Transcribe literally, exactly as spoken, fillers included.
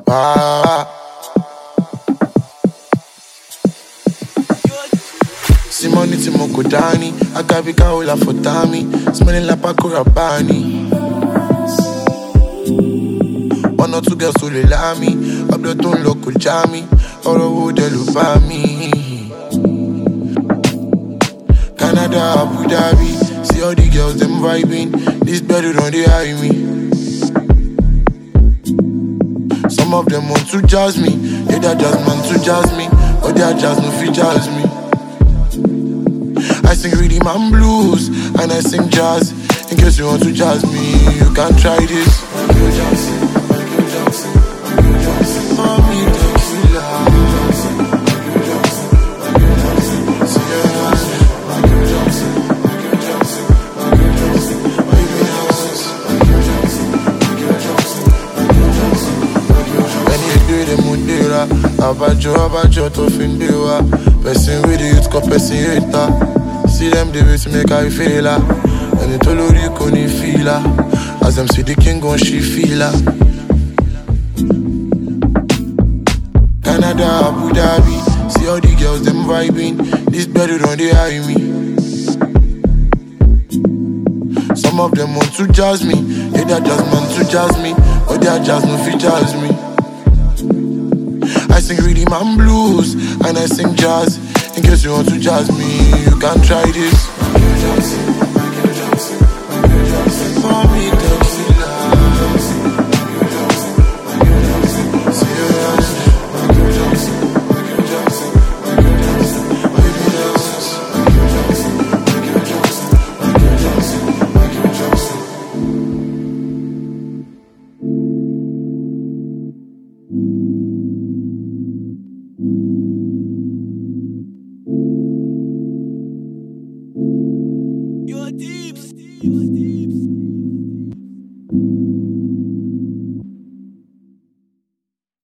Ah. Simoni Timoko Dani, Agabika Ola Fotami, smelling like Paco Rabanne. One or two girls who love me, Ableton local jammy, or a wood by me. Canada, Abu Dhabi, see all the girls them vibing. This better don't they eye me. Some of them want to jazz me, they that jazz man to jazz me, or they are jazz no fit jazz me. I sing rhythm and blues, and I sing jazz. In case you want to jazz me, you can try this. Michael Jackson, Michael Jackson, Michael Jackson, Mommy Tequila. Michael Jackson, Michael Jackson, Michael Jackson, Sierra. Michael Jackson, Michael Jackson, Michael Jackson, Michael Jackson, Michael Jackson, Michael Jackson, Michael Jackson, Michael Jackson. When you do the mundera, abajo abajo to findewa. Person with the youth, cause person hater. See them the way to make I feel her. And they told her you couldn't feel her. As them see the king gon' she feel her. Canada, Abu Dhabi, see all the girls them vibing. This better don't they eye me. Some of them want to jazz me, they that jazz man to jazz me, but they are jazz no fit jazz me. I sing rhythm and blues, and I sing jazz. In case you want to jazz me, you can try this. Michael Jackson, Michael Jackson, Michael Jackson, Mommy